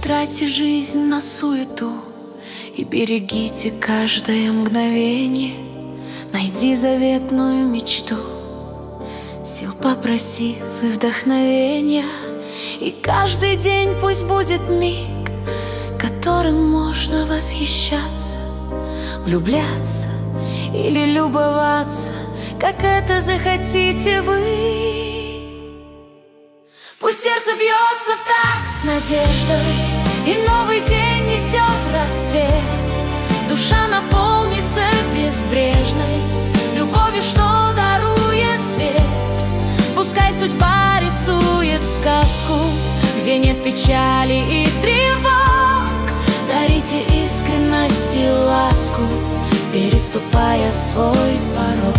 тратьте жизнь на суету и берегите каждое мгновение. Найди заветную мечту, сил попросив и вдохновения. И каждый день пусть будет миг, которым можно восхищаться, влюбляться или любоваться, как это захотите вы. Пусть сердце бьется в такт с надеждой, и новый день несет рассвет. Душа наполнится безбрежной любовью, что дарует свет. Пускай судьба рисует сказку, где нет печали и тревог. Дарите искренность и ласку, переступая свой порог.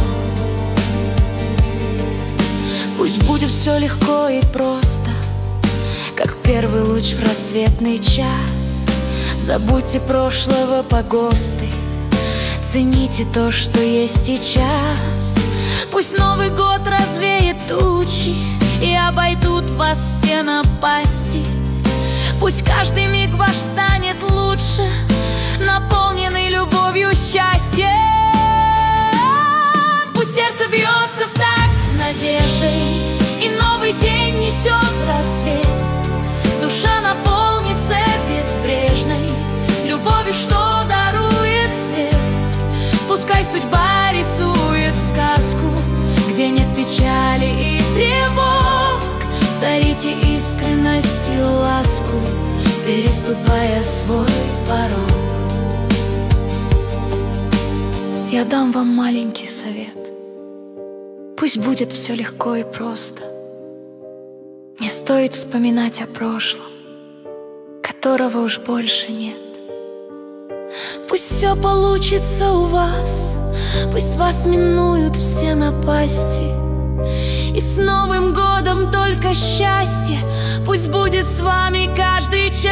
Пусть будет все легко и просто, как первый луч в рассветный час. Забудьте прошлого погосты, цените то, что есть сейчас. Пусть Новый год развеет тучи и обойдут вас все напасти. Пусть каждый миг ваш станет лучше, наполненный любовью счастья. Пусть сердце бьется в такт с надеждой, и новый день несет рассвет. Душа наполнится безбрежной любовью, что дарует свет. Пускай судьба рисует сказку, где нет печали и тревог. Дарите искренность и ласку, переступая свой порог. Я дам вам маленький совет. Пусть будет все легко и просто. Не стоит вспоминать о прошлом, которого уж больше нет. Пусть все получится у вас, пусть вас минуют все напасти. И с Новым годом только счастье пусть будет с вами каждый час.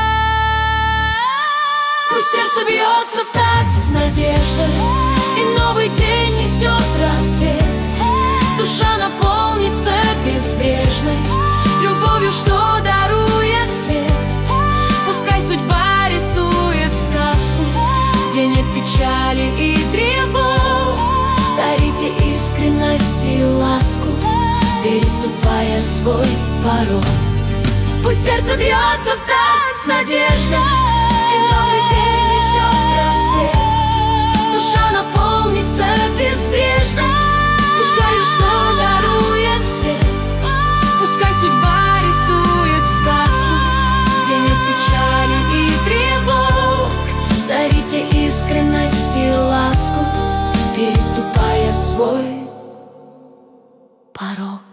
Пусть сердце бьется в такт с надеждой, и новый день несет рассвет. Душа наполнится безбрежной любовью, что дарует свет. Пускай судьба рисует сказку, где нет печали и тревог. Дарите искренность и ласку, переступая свой порог. Пусть сердце бьется в такт с надеждой, и новый день несет рассвет. Душа наполнится безбрежной любовью, что дарует свет. Пускай судьба рисует сказку, где нет печали и тревог. Дарите искренность и ласку, переступая свой порог.